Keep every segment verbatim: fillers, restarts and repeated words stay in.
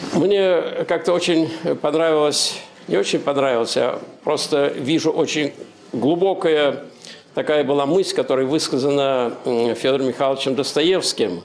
Мне как-то очень понравилось, не очень понравилось, а просто вижу очень глубокая такая была мысль, которая высказана Федором Михайловичем Достоевским.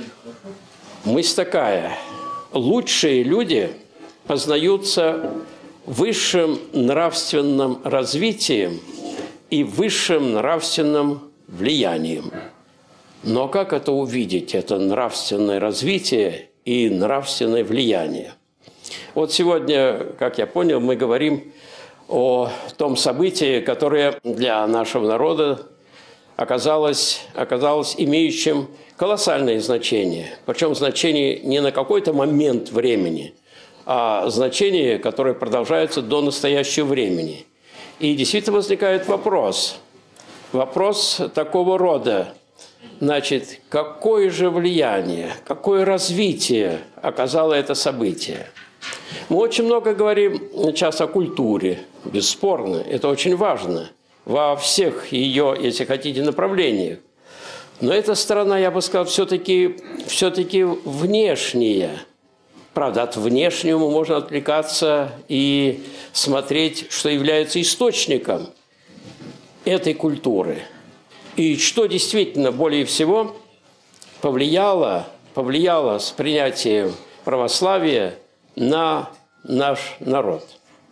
Мысль такая: лучшие люди познаются высшим нравственным развитием и высшим нравственным влиянием. Но как это увидеть, это нравственное развитие и нравственное влияние? Вот сегодня, как я понял, мы говорим о том событии, которое для нашего народа оказалось, оказалось имеющим колоссальное значение. Причем значение не на какой-то момент времени, а значение, которое продолжается до настоящего времени. И действительно возникает вопрос. Вопрос такого рода. Значит, какое же влияние, какое развитие оказало это событие? Мы очень много говорим сейчас о культуре, бесспорно, это очень важно во всех ее, если хотите, направлениях. Но эта сторона, я бы сказал, все-таки все-таки внешняя. Правда, от внешнего можно отвлекаться и смотреть, что является источником этой культуры. И что действительно более всего повлияло, повлияло с принятием православия на наш народ.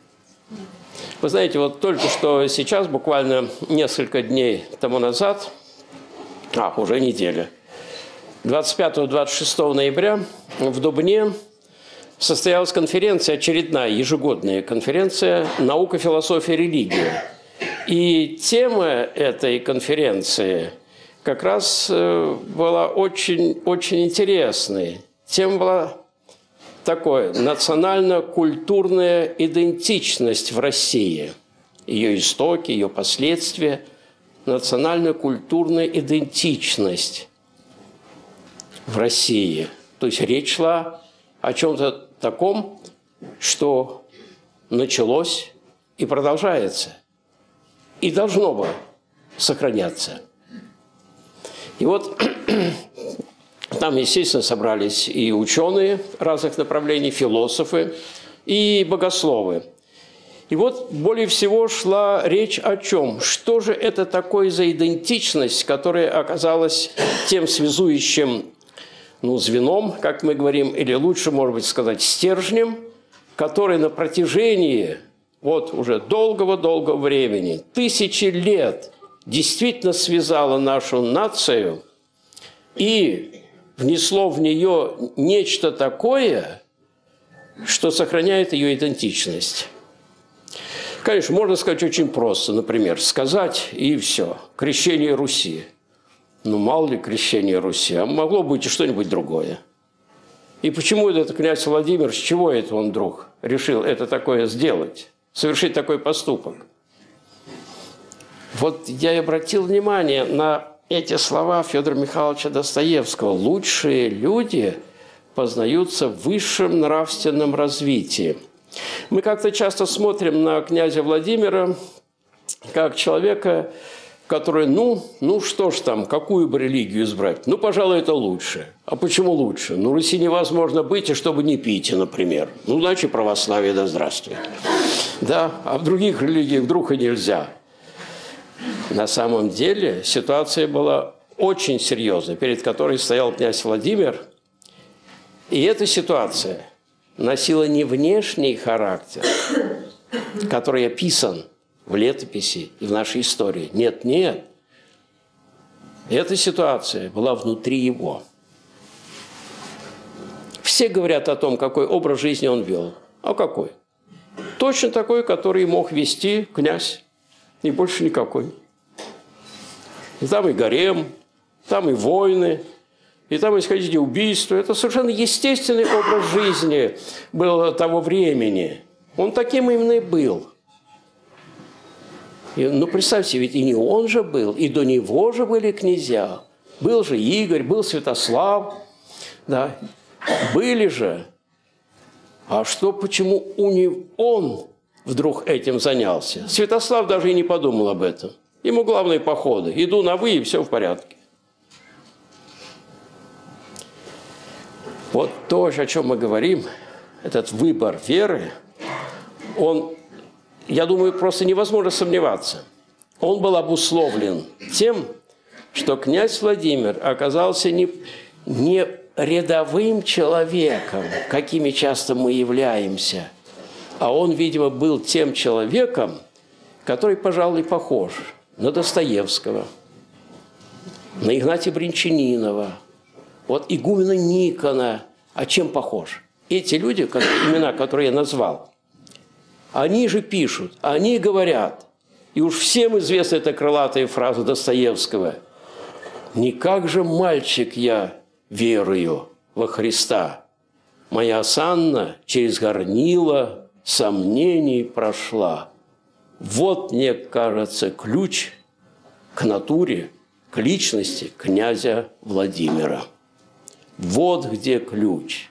Вы знаете, вот только что сейчас, буквально несколько дней тому назад, а, уже неделя, двадцать пятого — двадцать шестого ноября в Дубне состоялась конференция, очередная ежегодная конференция «Наука, философия, религия». И тема этой конференции как раз была очень, очень интересной. Тема была такой: национально-культурная идентичность в России. Ее истоки, ее последствия. Национально-культурная идентичность в России. То есть речь шла о чем-то таком, что началось и продолжается. И должно бы сохраняться. И вот там, естественно, собрались и ученые разных направлений, философы и богословы. И вот более всего шла речь о чем? Что же это такое за идентичность, которая оказалась тем связующим, ну, звеном, как мы говорим, или лучше, может быть, сказать, стержнем, который на протяжении вот уже долгого-долгого времени, тысячи лет, действительно связала нашу нацию и внесло в нее нечто такое, что сохраняет ее идентичность. Конечно, можно сказать очень просто. Например, сказать и все. Крещение Руси. Ну, мало ли крещение Руси, а могло быть и что-нибудь другое. И почему этот князь Владимир, с чего это он вдруг решил это такое сделать? Совершить такой поступок. Вот я и обратил внимание на эти слова Федора Михайловича Достоевского. Лучшие люди познаются в высшем нравственном развитии. Мы как-то часто смотрим на князя Владимира как человека, который, ну, ну что ж там, какую бы религию избрать? Ну, пожалуй, это лучше. А почему лучше? Ну, Руси невозможно быть, и чтобы не пить, например. Ну, значит, православие да здравствует. Да, а в других религиях вдруг и нельзя. На самом деле ситуация была очень серьезной, перед которой стоял князь Владимир. И эта ситуация носила не внешний характер, который описан в летописи и в нашей истории. Нет, нет. Эта ситуация была внутри его. Все говорят о том, какой образ жизни он вел. А какой? Точно такой, который мог вести князь. И больше никакой. И там и гарем, там и войны, и там, если хотите, убийства. Это совершенно естественный образ жизни был того времени. Он таким именно и был. И, ну, представьте, ведь и не он же был, и до него же были князья. Был же Игорь, был Святослав, да, были же. А что, почему у него, он вдруг этим занялся? Святослав даже и не подумал об этом. Ему главные походы. Иду на «вы», и все в порядке. Вот то, о чем мы говорим, этот выбор веры, он, я думаю, просто невозможно сомневаться. Он был обусловлен тем, что князь Владимир оказался не, не рядовым человеком, какими часто мы являемся, а он, видимо, был тем человеком, который, пожалуй, похож на Достоевского, на Игнатия Брянчанинова, вот игумена Никона. А чем похож? Эти люди, имена, которые я назвал, они же пишут, они говорят, и уж всем известна эта крылатая фраза Достоевского: «Не как же мальчик я верую во Христа, моя осанна через горнило сомнений прошла». Вот, мне кажется, ключ к натуре, к личности князя Владимира. Вот где ключ.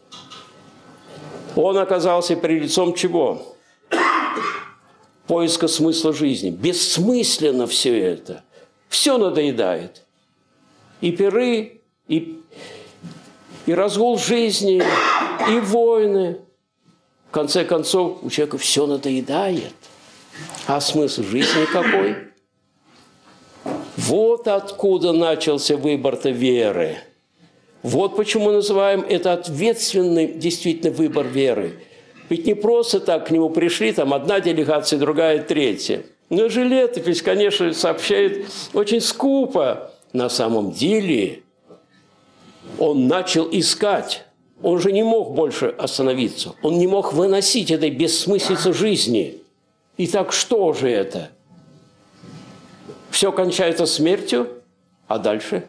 Он оказался перед лицом чего? Поиска смысла жизни. Бессмысленно все это. Все надоедает. И пиры, и, и разгул жизни, и войны. В конце концов, у человека все надоедает. А смысл жизни какой? Вот откуда начался выбор-то веры. Вот почему мы называем это ответственный действительно выбор веры. Ведь не просто так к нему пришли, там одна делегация, другая, третья. Но же летопись, конечно, сообщает очень скупо. На самом деле он начал искать. Он же не мог больше остановиться. Он не мог выносить этой бессмыслицы жизни. Итак, что же это? Все кончается смертью, а дальше?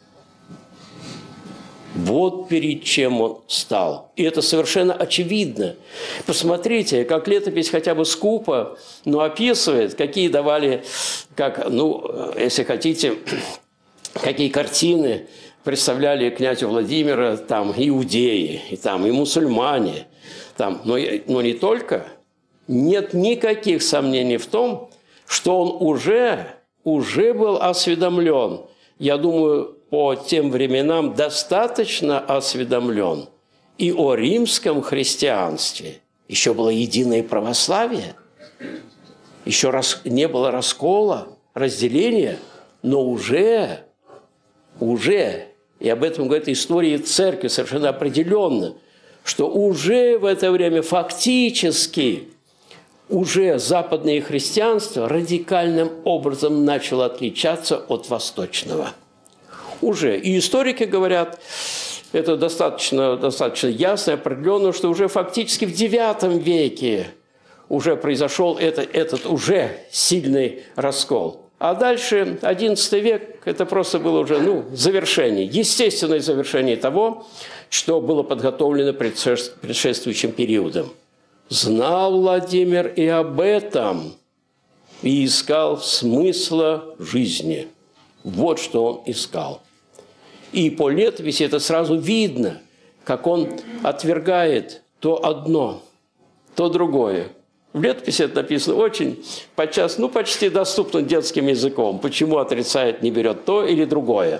Вот перед чем он стал. И это совершенно очевидно. Посмотрите, как летопись хотя бы скупо, но описывает, какие давали, как, ну, если хотите, какие картины представляли князю Владимира там иудеи, и там и мусульмане, там, но, но не только. Нет никаких сомнений в том, что он уже, уже был осведомлен. Я думаю, по тем временам достаточно осведомлен и о римском христианстве. Еще было единое православие, еще раз, не было раскола, разделения, но уже, уже, и об этом говорит история церкви совершенно определенно, что уже в это время фактически уже западное христианство радикальным образом начало отличаться от восточного. Уже. И историки говорят, это достаточно, достаточно ясно и определенно, что уже фактически в девятом веке уже произошел это, этот уже сильный раскол. А дальше одиннадцатый век – это просто было уже ну, завершение, естественное завершение того, что было подготовлено предшествующим периодом. Знал Владимир и об этом, и искал смысла жизни. Вот что он искал. И по летописи это сразу видно, как он отвергает то одно, то другое. В летописи это написано очень, подчас, ну, почти доступным детским языком. Почему отрицает, не берет то или другое.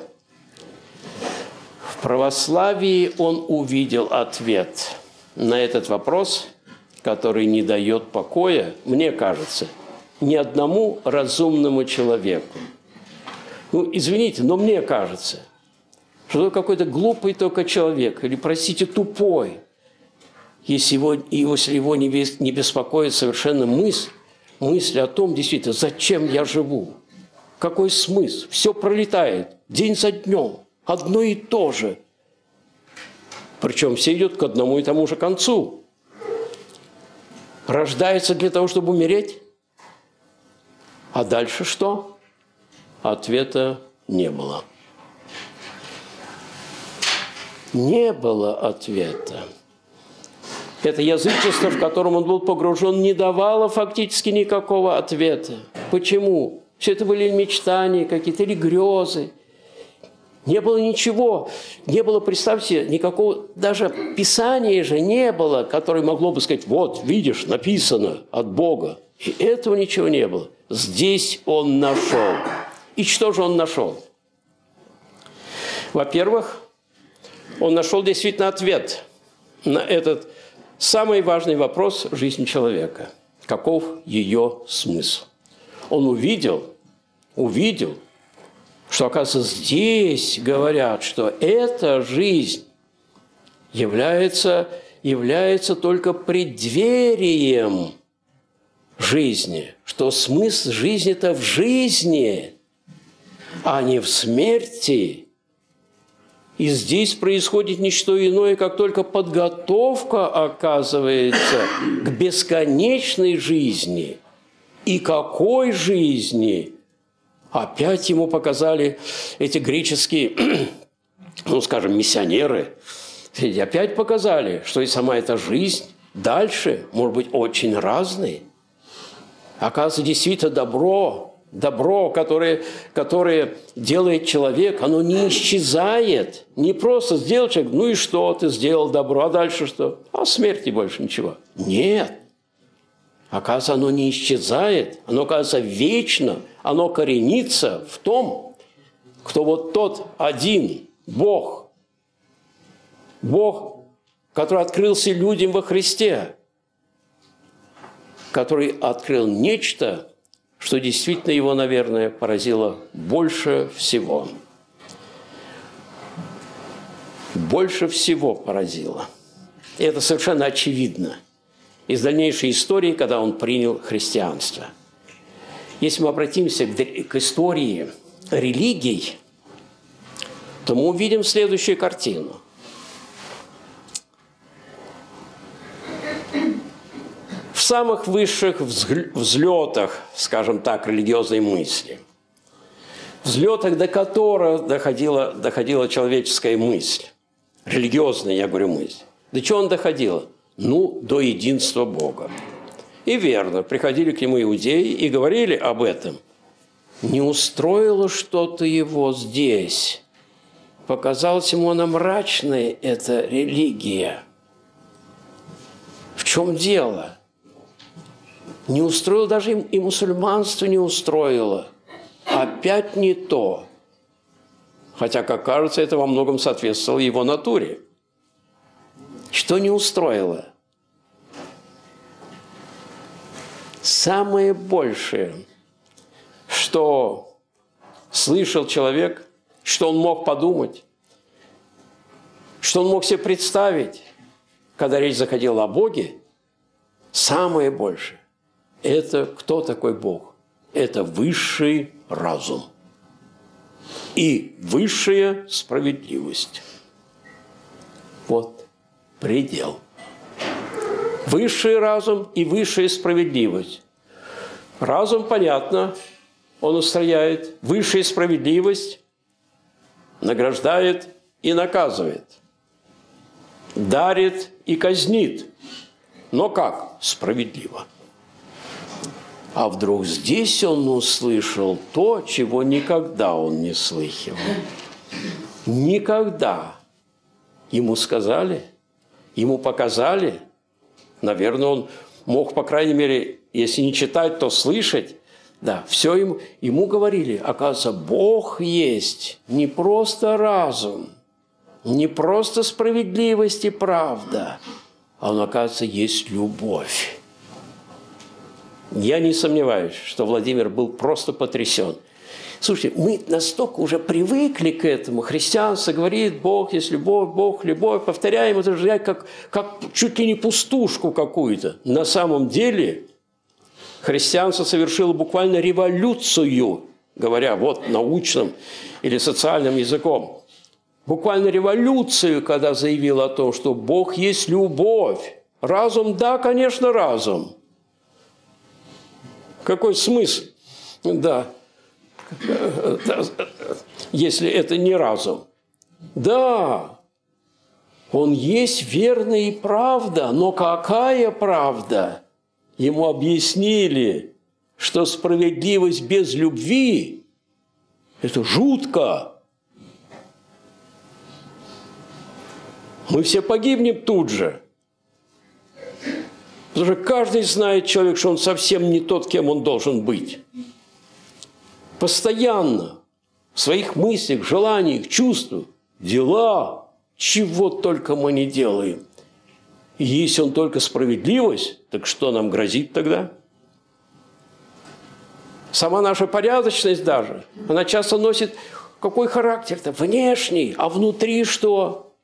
В православии он увидел ответ на этот вопрос, который не дает покоя, мне кажется, ни одному разумному человеку. Ну, извините, но мне кажется, что какой-то глупый только человек, или, простите, тупой, если его, если его не беспокоит совершенно мысль, мысль о том, действительно, зачем я живу, какой смысл, все пролетает день за днем, одно и то же. Причем все идет к одному и тому же концу. Рождается для того, чтобы умереть. А дальше что? Ответа не было. Не было ответа. Это язычество, в котором он был погружен, не давало фактически никакого ответа. Почему? Все это были мечтания какие-то или грезы. Не было ничего. Не было, представьте, никакого, даже писания же не было, которое могло бы сказать, вот, видишь, написано от Бога. И этого ничего не было. Здесь он нашел. И что же он нашел? Во-первых, он нашел действительно ответ на этот самый важный вопрос жизни человека. Каков ее смысл? Он увидел, увидел, что, оказывается, здесь говорят, что эта жизнь является, является только преддверием жизни, что смысл жизни-то в жизни, а не в смерти. И здесь происходит не что иное, как только подготовка, оказывается, к бесконечной жизни. И какой жизни? Опять ему показали эти греческие, ну, скажем, миссионеры. И опять показали, что и сама эта жизнь дальше может быть очень разной. Оказывается, действительно добро, добро, которое, которое делает человек, оно не исчезает. Не просто сделал человек, ну и что, ты сделал добро, а дальше что? А смерти больше ничего. Нет. Оказывается, оно не исчезает, оно, оказывается, вечно, оно коренится в том, кто вот тот один Бог, Бог, который открылся людям во Христе, который открыл нечто, что действительно его, наверное, поразило больше всего. Больше всего поразило. И это совершенно очевидно из дальнейшей истории, когда он принял христианство. Если мы обратимся к истории религий, то мы увидим следующую картину. В самых высших взлетах, скажем так, религиозной мысли, взлетах, до которых доходила, доходила человеческая мысль, религиозная, я говорю, мысль, до чего он доходила? Ну, до единства Бога. И верно, приходили к нему иудеи и говорили об этом. Не устроило что-то его здесь. Показалась ему она мрачной, эта религия. В чем дело? Не устроило даже и мусульманство не устроило. Опять не то. Хотя, как кажется, это во многом соответствовало его натуре. Что не устроило? Самое большее, что слышал человек, что он мог подумать, что он мог себе представить, когда речь заходила о Боге, самое большее – это кто такой Бог? Это высший разум и высшая справедливость. Вот предел. Высший разум и высшая справедливость. Разум, понятно, он устрояет. Высшая справедливость награждает и наказывает. Дарит и казнит. Но как? Справедливо. А вдруг здесь он услышал то, чего никогда он не слыхивал. Никогда. Ему сказали, ему показали. Наверное, он мог, по крайней мере, если не читать, то слышать. Да, все ему, ему говорили, оказывается, Бог есть не просто разум, не просто справедливость и правда, а он, оказывается, есть любовь. Я не сомневаюсь, что Владимир был просто потрясен. Слушайте, мы настолько уже привыкли к этому. Христианство говорит, Бог есть любовь, Бог любовь. Повторяем это же как, как чуть ли не пустушку какую-то. На самом деле христианство совершило буквально революцию, говоря вот научным или социальным языком. Буквально революцию, когда заявило о том, что Бог есть любовь. Разум, да, конечно, разум. Какой смысл? Да. Если это не разум. Да, он есть верно и правда, но какая правда? Ему объяснили, что справедливость без любви – это жутко. Мы все погибнем тут же. Потому что каждый знает человек, что он совсем не тот, кем он должен быть. Постоянно в своих мыслях, желаниях, чувствах, дела, чего только мы не делаем. И если он только справедливость, так что нам грозит тогда? Сама наша порядочность даже, она часто носит какой характер-то? Внешний, а внутри что?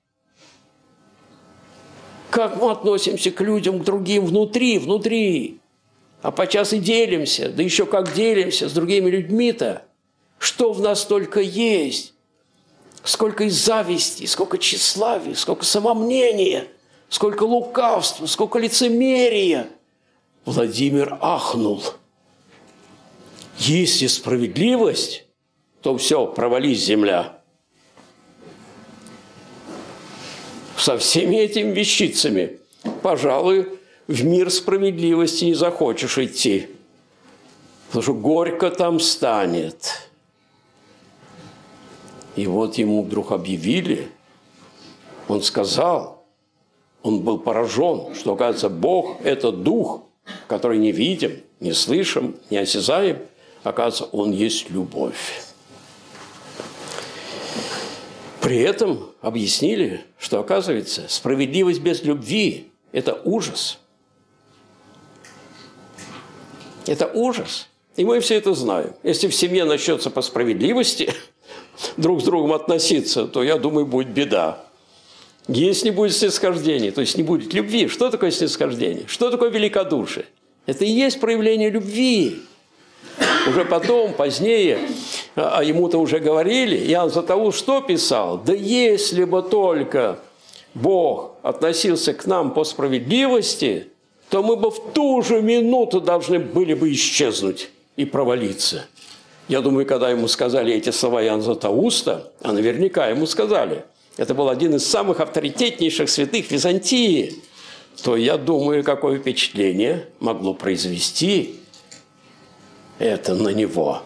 Как мы относимся к людям, к другим внутри, внутри? А подчас и делимся, да еще как делимся с другими людьми-то. Что в нас только есть? Сколько и зависти, сколько тщеславия, сколько самомнения, сколько лукавства, сколько лицемерия. Владимир ахнул. Если справедливость, то все, провались земля. Со всеми этими вещицами, пожалуй, в мир справедливости не захочешь идти, потому что горько там станет. И вот ему вдруг объявили, он сказал, он был поражен, что, оказывается, Бог – это Дух, который не видим, не слышим, не осязаем. Оказывается, Он есть любовь. При этом объяснили, что, оказывается, справедливость без любви – это ужас. Это ужас. И мы все это знаем. Если в семье начнется по справедливости друг с другом относиться, то, я думаю, будет беда. Если не будет снисхождения, то есть не будет любви. Что такое снисхождение? Что такое великодушие? Это и есть проявление любви. Уже потом, позднее, а ему-то уже говорили, Иоанн Златоуст что писал? Да если бы только Бог относился к нам по справедливости, то мы бы в ту же минуту должны были бы исчезнуть и провалиться. Я думаю, когда ему сказали эти слова Иоанна Златоуста, а наверняка ему сказали, это был один из самых авторитетнейших святых Византии, то я думаю, какое впечатление могло произвести это на него.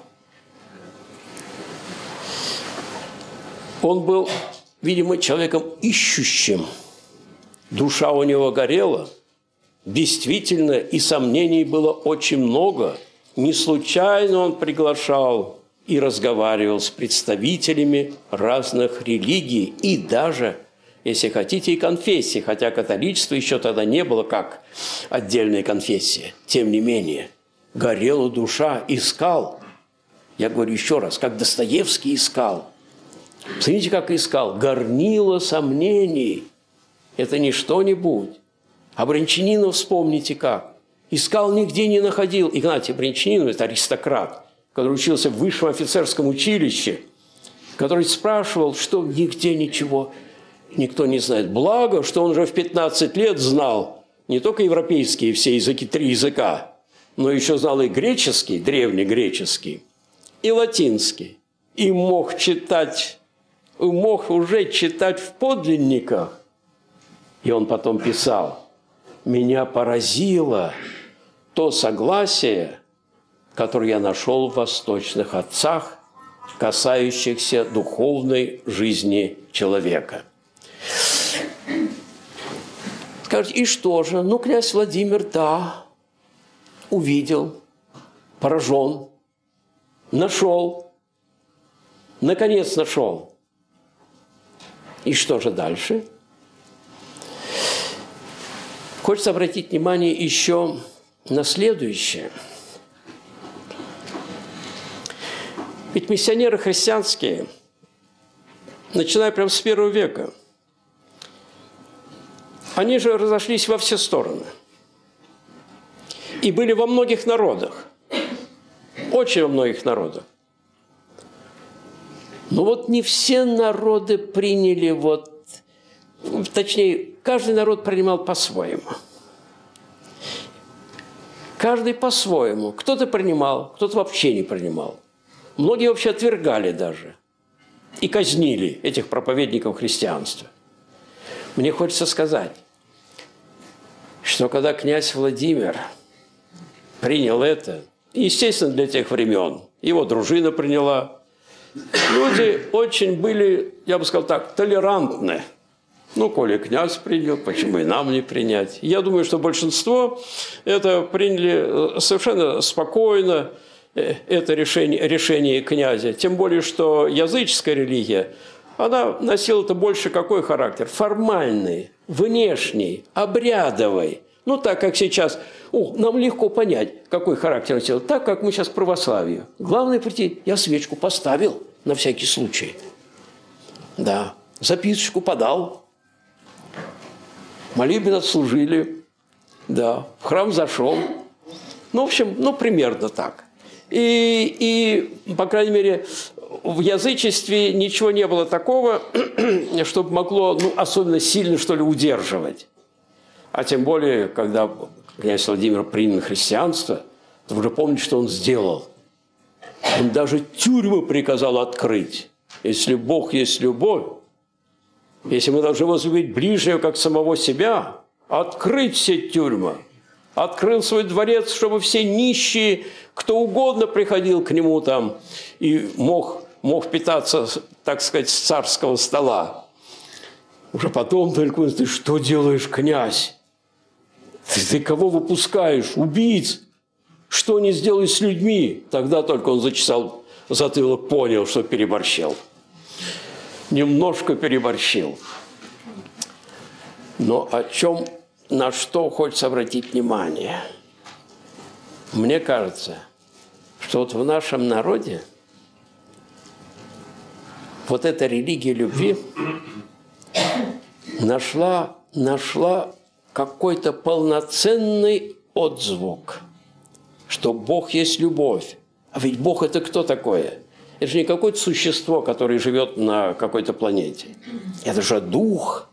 Он был, видимо, человеком ищущим. Душа у него горела. Действительно, и сомнений было очень много. Не случайно он приглашал и разговаривал с представителями разных религий и даже, если хотите, и конфессий, хотя католичество еще тогда не было как отдельная конфессия. Тем не менее, горела душа, искал. Я говорю еще раз, как Достоевский искал. Смотрите, как искал. Горнило сомнений. Это не что-нибудь. А Брянчанинов вспомните как. Искал, нигде не находил. Игнатий Брянчанинов – это аристократ, который учился в высшем офицерском училище, который спрашивал, что нигде ничего никто не знает. Благо, что он уже в пятнадцать лет знал не только европейские все языки, три языка, но еще знал и греческий, древнегреческий, и латинский. И мог читать, мог уже читать в подлинниках. И он потом писал: «Меня поразило то согласие, которое я нашел в восточных отцах, касающихся духовной жизни человека». Скажете, и что же? Ну, князь Владимир, да, увидел, поражен, нашел, наконец нашел. И что же дальше? Хочется обратить внимание еще на следующее. Ведь миссионеры христианские, начиная прямо с первого века, они же разошлись во все стороны. И были во многих народах. Очень во многих народах. Но вот не все народы приняли вот... Точнее, каждый народ принимал по-своему. Каждый по-своему. Кто-то принимал, кто-то вообще не принимал. Многие вообще отвергали даже. И казнили этих проповедников христианства. Мне хочется сказать, что когда князь Владимир принял это, естественно, для тех времен, его дружина приняла, люди очень были, я бы сказал так, толерантны. Ну, коли князь принял, почему и нам не принять? Я думаю, что большинство это приняли совершенно спокойно, это решение, решение князя. Тем более, что языческая религия, она носила-то больше какой характер? Формальный, внешний, обрядовый. Ну, так как сейчас, о, нам легко понять, какой характер носил, так как мы сейчас к православию. Главное прийти, я свечку поставил на всякий случай. Да, записочку подал, молебен отслужили, да, в храм зашел. Ну, в общем, ну, примерно так. И, и, по крайней мере, в язычестве ничего не было такого, чтобы могло, ну, особенно сильно, что ли, удерживать. А тем более, когда князь Владимир принял христианство, то уже помните, что он сделал. Он даже тюрьмы приказал открыть. Если Бог есть любовь, если мы должны возлюбить ближнего, как самого себя, открыть все тюрьмы. Открыл свой дворец, чтобы все нищие, кто угодно приходил к нему там и мог, мог питаться, так сказать, с царского стола. Уже потом только ты что делаешь, князь? Ты, ты кого выпускаешь? Убийц? Что не сделай с людьми? Тогда только он зачесал затылок, понял, что переборщил. Немножко переборщил. Но о чем, на что хочется обратить внимание? Мне кажется, что вот в нашем народе вот эта религия любви нашла, нашла какой-то полноценный отзвук, что Бог есть любовь. А ведь Бог – это кто такое? Это же не какое-то существо, которое живет на какой-то планете. Это же дух.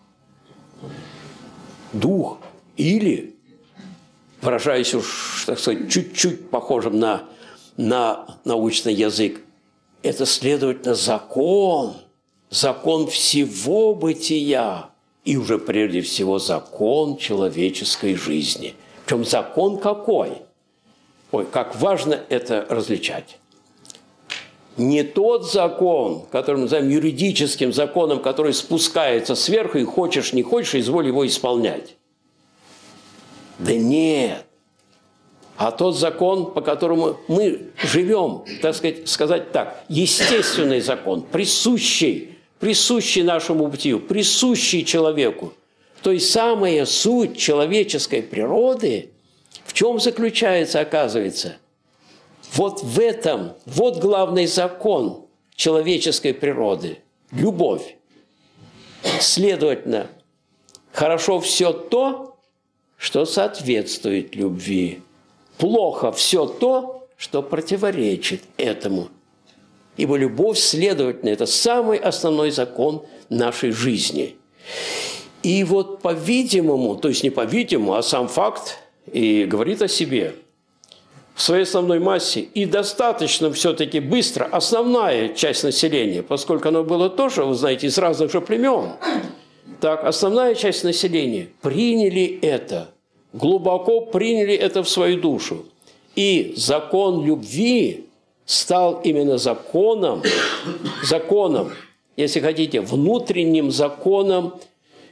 Дух. Или, выражаясь уж, так сказать, чуть-чуть похожим на, на научный язык, это, следовательно, закон. Закон всего бытия. И уже прежде всего закон человеческой жизни. Причем закон какой? Ой, как важно это различать. Не тот закон, который мы называем юридическим законом, который спускается сверху, и хочешь, не хочешь, изволь его исполнять. Да нет. А тот закон, по которому мы живем, так сказать, сказать так, естественный закон, присущий, присущий нашему бытию, присущий человеку. То есть самая суть человеческой природы в чем заключается, оказывается? Вот в этом, вот главный закон человеческой природы – любовь. Следовательно, хорошо все то, что соответствует любви. Плохо все то, что противоречит этому. Ибо любовь, следовательно, это самый основной закон нашей жизни. И вот по-видимому, то есть не по-видимому, а сам факт и говорит о себе в своей основной массе, и достаточно все-таки быстро основная часть населения, поскольку оно было тоже, вы знаете, из разных же племен, так, основная часть населения приняли это, глубоко приняли это в свою душу. И закон любви стал именно законом, законом, если хотите, внутренним законом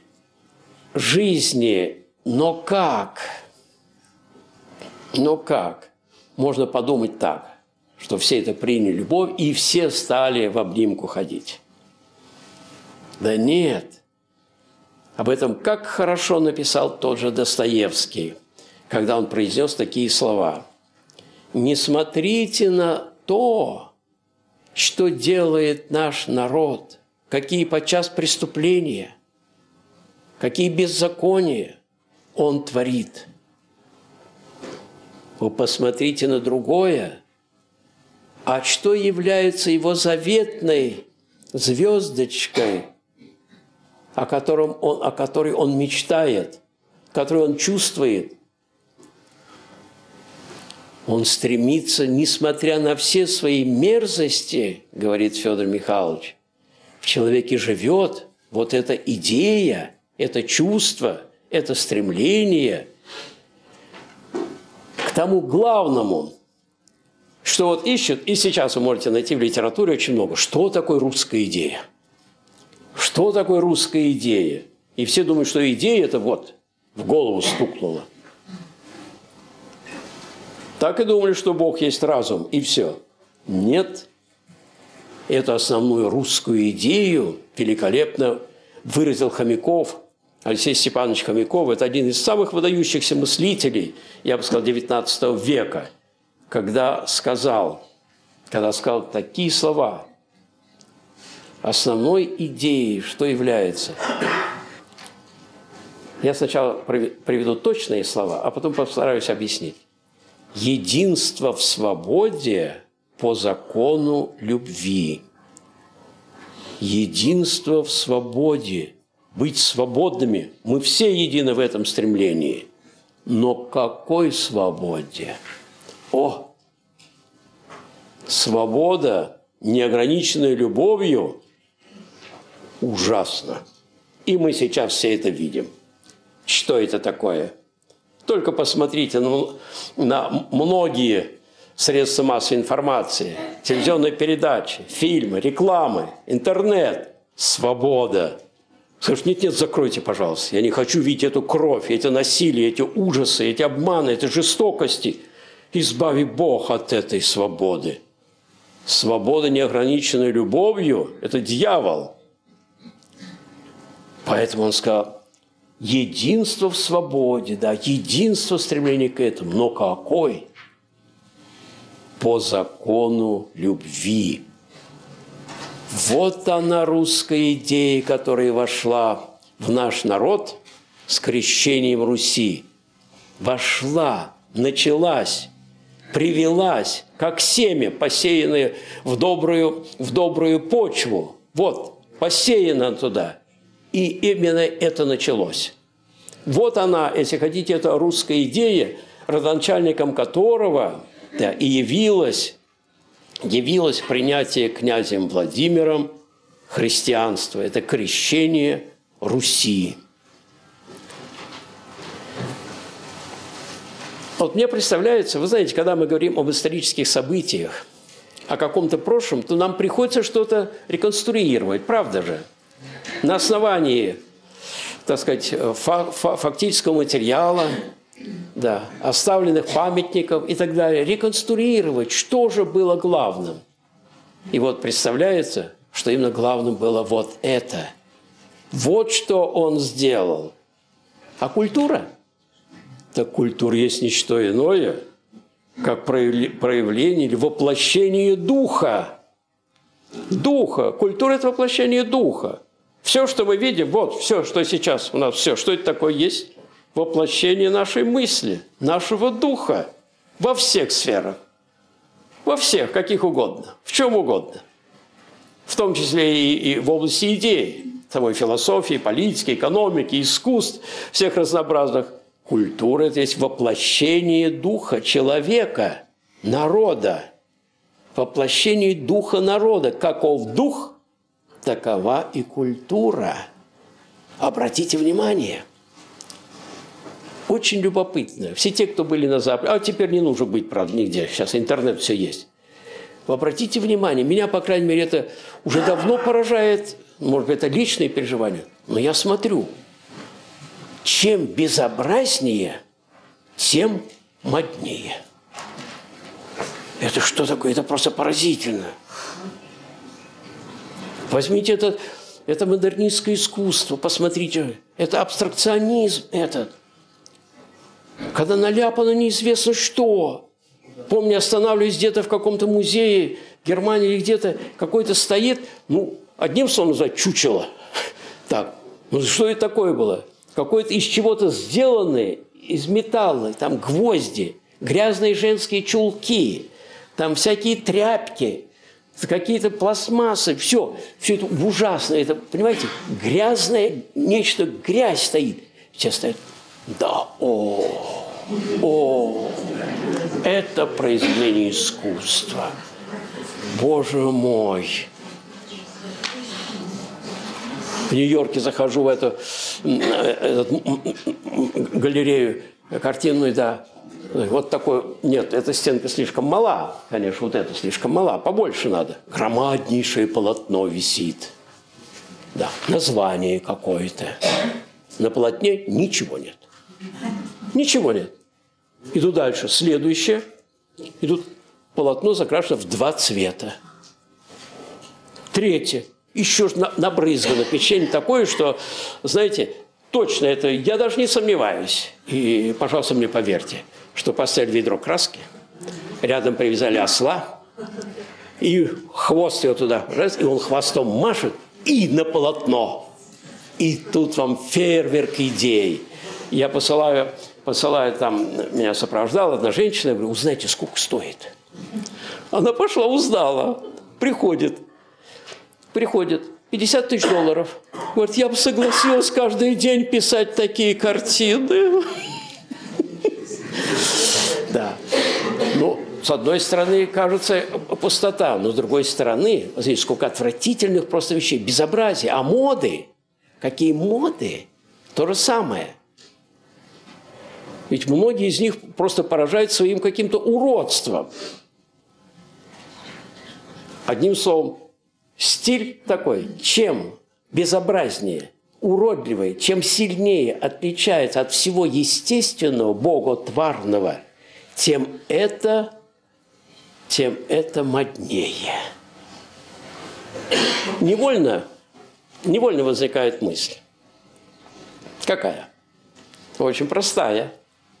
жизни. Но как? Но как? Можно подумать так, что все это приняли любовь, и все стали в обнимку ходить. Да нет. Об этом как хорошо написал тот же Достоевский, когда он произнес такие слова. «Не смотрите на то, что делает наш народ, какие подчас преступления, какие беззакония он творит. Вы посмотрите на другое, а что является его заветной звездочкой, о, котором он, о которой он мечтает, которую он чувствует. Он стремится, несмотря на все свои мерзости, говорит Федор Михайлович, в человеке живет вот эта идея, это чувство, это стремление к тому главному, что вот ищут, и сейчас вы можете найти в литературе очень много, что такое русская идея. Что такое русская идея? И все думают, что идея – это вот в голову стукнуло. Так и думали, что Бог есть разум, и все. Нет. эту основную русскую идею великолепно выразил Хомяков, Алексей Степанович Хомяков. Это один из самых выдающихся мыслителей, я бы сказал, девятнадцатого века, когда сказал, когда сказал такие слова. Основной идеей, что является? Я сначала приведу точные слова, а потом постараюсь объяснить. Единство в свободе по закону любви. Единство в свободе. Быть свободными. Мы все едины в этом стремлении. Но какой свободе? О! Свобода, неограниченная любовью, ужасно. И мы сейчас все это видим. Что это такое? Только посмотрите на, на многие средства массовой информации, телевизионные передачи, фильмы, рекламы, интернет. Свобода. Скажешь, нет-нет, закройте, пожалуйста. Я не хочу видеть эту кровь, эти насилие, эти ужасы, эти обманы, эти жестокости. Избави Бог от этой свободы. Свобода, неограниченная любовью, это дьявол. Поэтому он сказал, единство в свободе, да, единство, стремление к этому. Но какой? По закону любви. Вот она, русская идея, которая вошла в наш народ с крещением Руси. Вошла, началась, привелась, как семя, посеянное в добрую, в добрую почву. Вот, посеяно туда. И именно это началось. Вот она, если хотите, это русская идея, родоначальником которого да, и явилось, явилось принятие князем Владимиром христианства. Это крещение Руси. Вот мне представляется, вы знаете, когда мы говорим об исторических событиях, о каком-то прошлом, то нам приходится что-то реконструировать, правда же? На основании, так сказать, фактического материала, да, оставленных памятников и так далее, реконструировать, что же было главным. И вот представляется, что именно главным было вот это. Вот что он сделал. А культура? Так культура есть не что иное, как проявление или воплощение духа. Духа. Культура – это воплощение духа. Все, что мы видим, вот все, что сейчас у нас, все, что это такое есть? Воплощение нашей мысли, нашего духа во всех сферах. Во всех, каких угодно, в чем угодно. В том числе и, и в области идей, самой философии, политики, экономики, искусств, всех разнообразных. Культура – это есть воплощение духа человека, народа. Воплощение духа народа. Каков дух, такова и культура. Обратите внимание. Очень любопытно. Все те, кто были на Западе, а теперь не нужно быть, правда, нигде. Сейчас интернет все есть. Вы обратите внимание, меня, по крайней мере, это уже давно поражает, может быть, это личные переживания, но я смотрю. Чем безобразнее, тем моднее. Это что такое? Это просто поразительно. Возьмите это, это модернистское искусство, посмотрите, это абстракционизм этот. Когда наляпано неизвестно что. Помню, останавливаюсь где-то в каком-то музее Германии или где-то, какой-то стоит, ну, одним словом назвать, чучело. Так, ну что это такое было? Какое-то из чего-то сделанное, из металла, там гвозди, грязные женские чулки, там всякие тряпки, какие-то пластмассы, все, все это ужасно, это, понимаете, грязное, нечто, грязь стоит. Все стоят, да, о, о, это произведение искусства, Боже мой. В Нью-Йорке захожу в эту, эту галерею картинную, да, вот такой, нет, эта стенка слишком мала, конечно, вот эта слишком мала, побольше надо. Громаднейшее полотно висит, да, название какое-то. На полотне ничего нет, ничего нет. Иду дальше, следующее, идут полотно закрашено в два цвета. Третье. Еще набрызгано печенье такое, что, знаете, точно это, я даже не сомневаюсь. И, пожалуйста, мне поверьте, что поставили ведро краски, рядом привязали осла, и хвост его туда, раз, и он хвостом машет, и на полотно. И тут вам фейерверк идей. Я посылаю, посылаю там, меня сопровождала одна женщина, я говорю, узнайте, сколько стоит. Она пошла, узнала, приходит. Приходит, пятьдесят тысяч долларов. Говорит, я бы согласилась каждый день писать такие картины. Да. Ну, с одной стороны, кажется, пустота, но с другой стороны, здесь сколько отвратительных просто вещей, безобразие. А моды? Какие моды? То же самое. Ведь многие из них просто поражают своим каким-то уродством. Одним словом, стиль такой, чем безобразнее, уродливее, чем сильнее отличается от всего естественного, боготворного, тем это, тем это моднее. Невольно, невольно возникает мысль. Какая? Очень простая.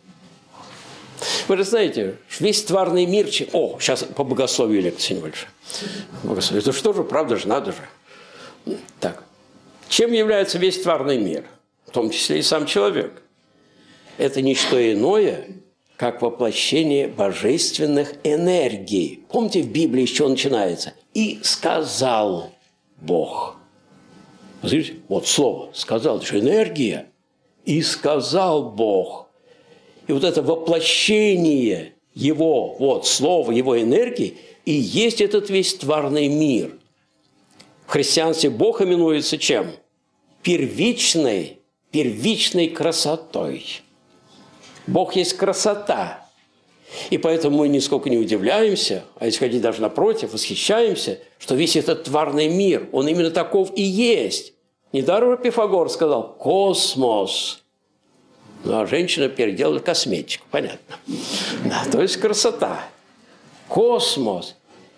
Вы же знаете, весь тварный мир... О, сейчас по богословию лекция небольшая. Богословие. Это что же, правда же, надо же. Так. Чем является весь тварный мир? В том числе и сам человек. Это не что иное, как воплощение божественных энергий. Помните, в Библии с чего начинается? «И сказал Бог». Смотрите, вот слово «сказал», это же энергия. «И сказал Бог». И вот это воплощение его, вот, слова, его энергии, и есть этот весь тварный мир. В христианстве Бог именуется чем? Первичной, первичной красотой. Бог есть красота. И поэтому мы нисколько не удивляемся, а если хотите даже напротив, восхищаемся, что весь этот тварный мир, он именно таков и есть. Недаром Пифагор сказал «космос». Ну, а женщина переделала косметику, понятно. Да, то есть красота. Космос.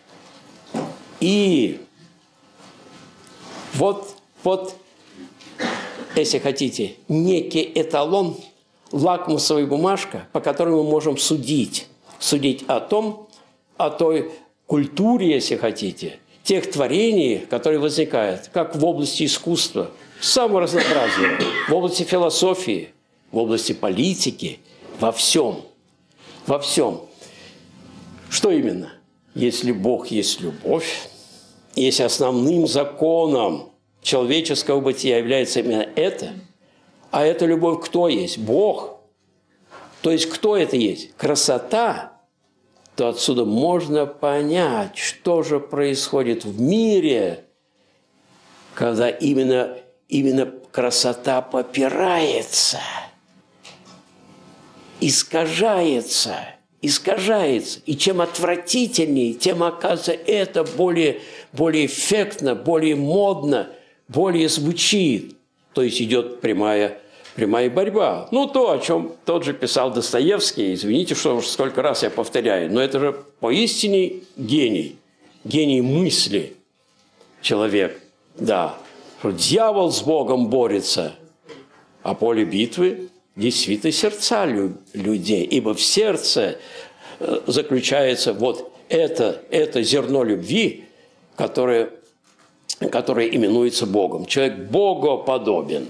И вот, вот, если хотите, некий эталон, лакмусовая бумажка, по которой мы можем судить. Судить о том, о той культуре, если хотите, тех творений, которые возникают, как в области искусства, самого разнообразного, в области философии, в области политики, во всем, во всем. Что именно? Если Бог есть любовь, если основным законом человеческого бытия является именно это, а эта любовь кто есть? Бог. То есть кто это есть? Красота. То отсюда можно понять, что же происходит в мире, когда именно, именно красота попирается, искажается, искажается. И чем отвратительнее, тем, оказывается, это более, более эффектно, более модно, более звучит. То есть идет прямая, прямая борьба. Ну, то, о чем тот же писал Достоевский. Извините, что уж сколько раз я повторяю, но это же поистине гений. Гений мысли человек. Да, что дьявол с Богом борется, а поле битвы действительно сердца людей, ибо в сердце заключается вот это, это зерно любви, которое, которое именуется Богом. Человек богоподобен.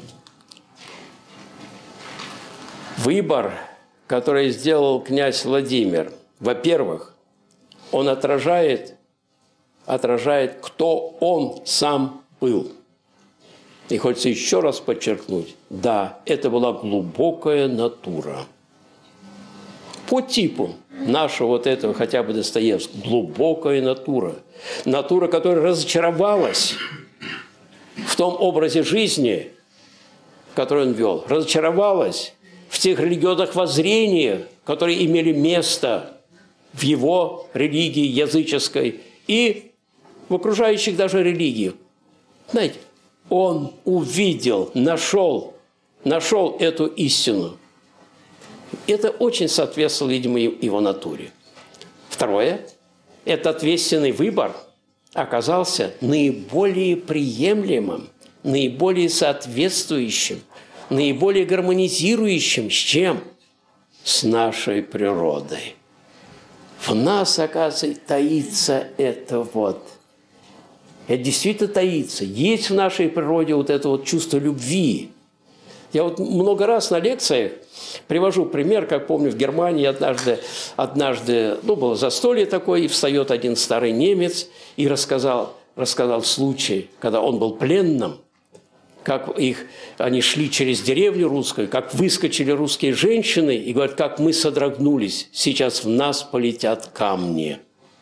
Выбор, который сделал князь Владимир, во-первых, он отражает, отражает, кто он сам был. И хочется еще раз подчеркнуть, да, это была глубокая натура. По типу нашего вот этого хотя бы Достоевского, глубокая натура. Натура, которая разочаровалась в том образе жизни, который он вел, разочаровалась в тех религиозных воззрениях, которые имели место в его религии языческой и в окружающих даже религиях. Знаете, он увидел, нашел, нашел эту истину. Это очень соответствовало, видимо, его натуре. Второе – это ответственный выбор, оказался наиболее приемлемым, наиболее соответствующим, наиболее гармонизирующим с чем? С нашей природой. В нас, оказывается, таится это вот. Это действительно таится. Есть в нашей природе вот это вот чувство любви. Я вот много раз на лекциях привожу пример, как помню, в Германии однажды, однажды ну, было застолье такое, и встает один старый немец и рассказал, рассказал случай, когда он был пленным, как их, они шли через деревню русскую, как выскочили русские женщины, и говорят, как мы содрогнулись, сейчас в нас полетят камни.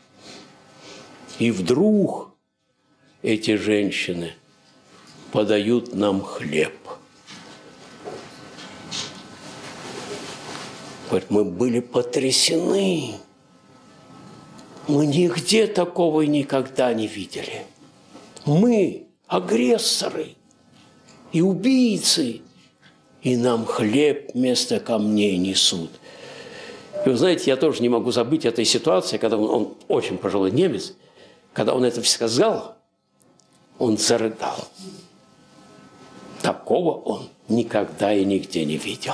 И вдруг эти женщины подают нам хлеб. Говорит, мы были потрясены. Мы нигде такого и никогда не видели. Мы агрессоры и убийцы, и нам хлеб вместо камней несут. И вы знаете, я тоже не могу забыть этой ситуации, когда он, он очень пожилой немец, когда он это сказал, он зарыдал. Такого он никогда и нигде не видел.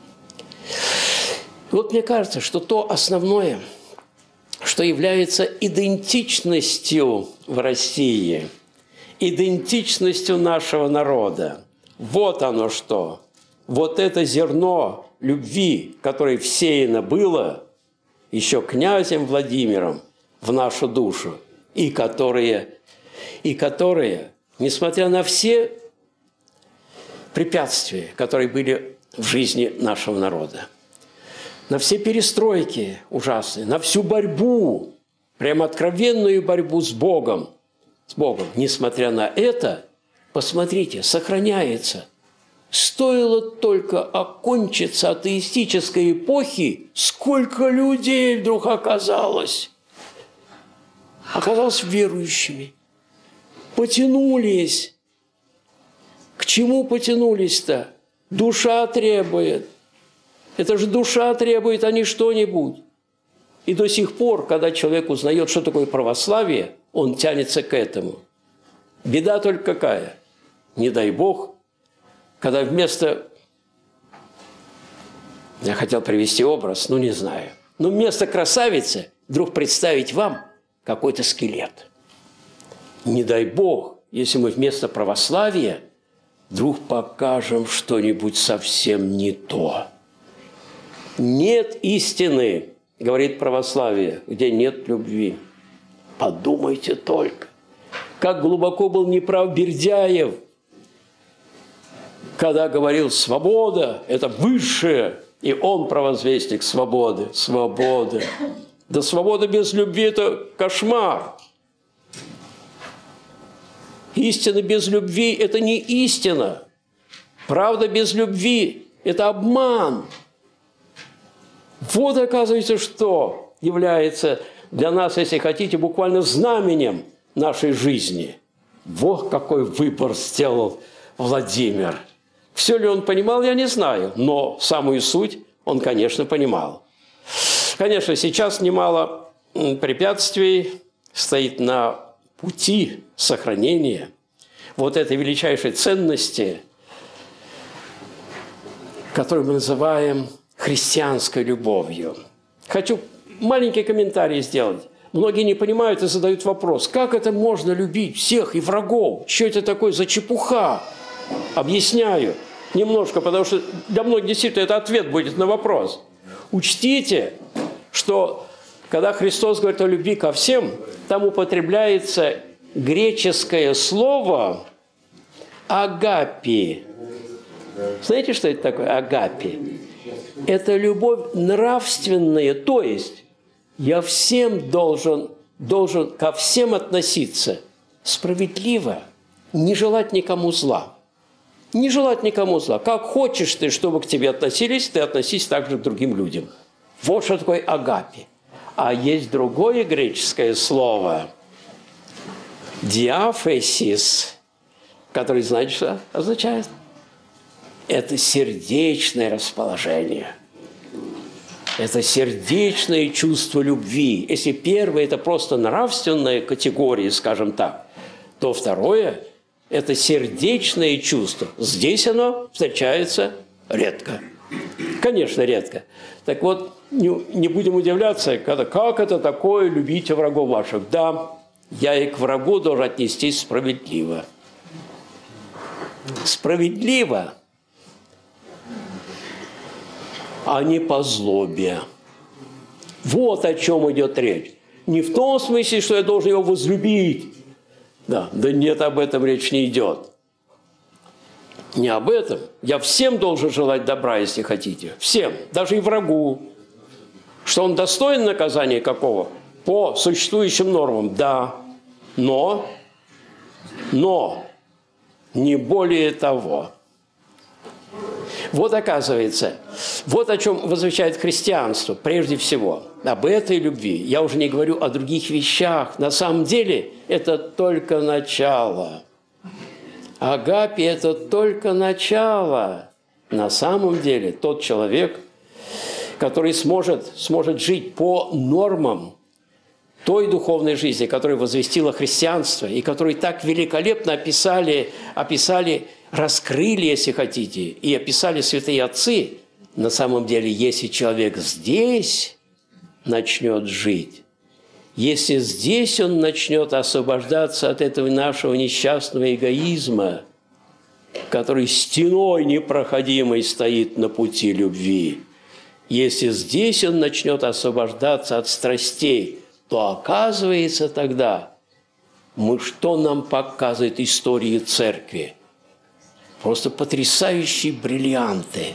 И вот мне кажется, что то основное, что является идентичностью в России, идентичностью нашего народа, вот оно что. Вот это зерно любви, которое всеяно было еще князем Владимиром в нашу душу, и которые, и которые, несмотря на все препятствия, которые были в жизни нашего народа, на все перестройки ужасные, на всю борьбу, прямо откровенную борьбу с Богом, с Богом, несмотря на это, посмотрите, сохраняется. Стоило только окончиться атеистической эпохи, сколько людей вдруг оказалось. Оказалось верующими. Потянулись. К чему потянулись-то? Душа требует. Это же душа требует, а не что-нибудь. И до сих пор, когда человек узнает, что такое православие, он тянется к этому. Беда только какая? Не дай Бог, когда вместо... Я хотел привести образ, ну не знаю. Но вместо красавицы вдруг представить вам какой-то скелет. Не дай Бог, если мы вместо православия вдруг покажем что-нибудь совсем не то. Нет истины, говорит православие, где нет любви. Подумайте только, как глубоко был неправ Бердяев, когда говорил «свобода – это высшее», и он провозвестник свободы, свободы. Да свобода без любви – это кошмар. Истина без любви – это не истина. Правда без любви – это обман. Вот, оказывается, что является для нас, если хотите, буквально знаменем нашей жизни. Вот какой выбор сделал Владимир. Все ли он понимал, я не знаю, но самую суть он, конечно, понимал. Конечно, сейчас немало препятствий стоит на пути сохранения вот этой величайшей ценности, которую мы называем христианской любовью. Хочу маленький комментарий сделать. Многие не понимают и задают вопрос, как это можно любить всех и врагов? Что это такое за чепуха? Объясняю немножко, потому что для многих действительно это ответ будет на вопрос. Учтите, что когда Христос говорит о любви ко всем, там употребляется греческое слово «агапи». Знаете, что это такое «агапи»? Это любовь нравственная, то есть я всем должен, должен ко всем относиться справедливо, не желать никому зла. Не желать никому зла. Как хочешь ты, чтобы к тебе относились, ты относись также к другим людям. Вот что такое агапи. А есть другое греческое слово диафесис, который, знаете, что означает? Это сердечное расположение. это сердечное чувство любви. Если первое – это просто нравственная категория, скажем так, то второе – это сердечное чувство. Здесь оно встречается редко. Конечно, редко. Так вот, не, не будем удивляться, когда, как это такое любите врагов ваших. Да, я и к врагу должен отнестись справедливо. Справедливо, а не по злобе. Вот о чем идет речь. Не в том смысле, что я должен его возлюбить. Да, да нет, об этом речь не идет. Не об этом. Я всем должен желать добра, если хотите. Всем, даже и врагу. Что он достоин наказания какого? По существующим нормам, да. Но, но, не более того. Вот оказывается, вот о чем возвещает христианство, прежде всего, об этой любви. Я уже не говорю о других вещах. На самом деле, это только начало. Агапе – это только начало. На самом деле, тот человек, который сможет, сможет жить по нормам той духовной жизни, которую возвестило христианство, и который так великолепно описали, описали, раскрыли, если хотите, и описали святые отцы, на самом деле, если человек здесь начнет жить, если здесь он начнет освобождаться от этого нашего несчастного эгоизма, который стеной непроходимой стоит на пути любви, если здесь он начнет освобождаться от страстей, то оказывается тогда, мы, что нам показывает история церкви? Просто потрясающие бриллианты.